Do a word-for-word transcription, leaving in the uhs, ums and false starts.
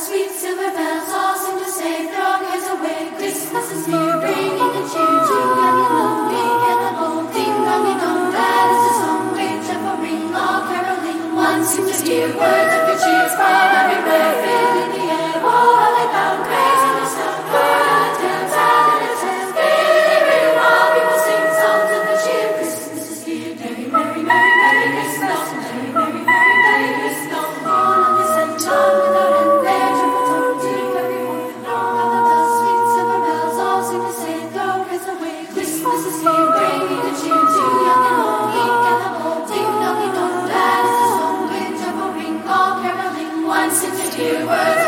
sweet silver bells all seem to say, throw our cares away. Christmas is here, bringing the cheer to young and lonely. Get the bold, ding dong ding dong, glad is the song. Ring, chapel ring, all caroling. One seems to hear words of good cheer from everywhere, filling the air. Oh, how they bound, praising the star. Bird tales, out in its hands, gaily ring, while people sing songs of good cheer. Christmas is here, merry, merry, merry, merry Christmas, merry, merry, merry, merry Christmas. All on this and on without end, their triple tone, ding every horn. How the bells, sweet silver bells, all seem to say, throw cares away. Christmas is here, bringing the cheer to young and old. Meek and the bold, ding dong ding dong, glad is the song. Wind, chapel ring, all caroling. One seems to hear words